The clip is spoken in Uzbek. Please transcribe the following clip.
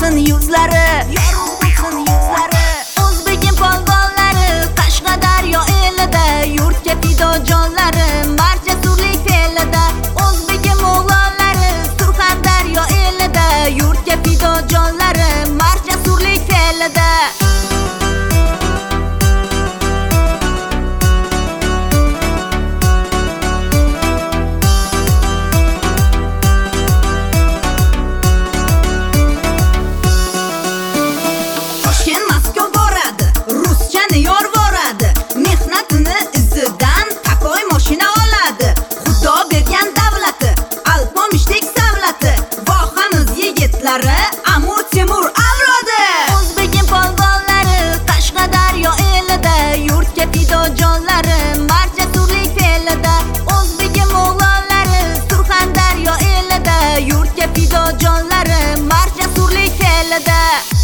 bo'lsin yuzlari, yorug' bo'lsin yuzlari. O'zbegim polvonlari Qashqadaryo elida, yurtga fido jonlari marjasurlik fe'lida. O'zbegim o'g'lonlari Surxondaryo elida, yurtga fido jonlari marjasurlik fe'lida. Mehnatini izidan takoy mashina oladi. Xudo bergan davlati, alpomishdek savlati, vohamiz yigitlari Amur Temur avlodi. O'zbegim polvonlari Qashqadaryo elida, yurtga fido jonlari marjasurlik fe'lida. O'zbegim o'g'lonlari Surxondaryo elida, yurtga fido jonlari marjasurlik fe'lida.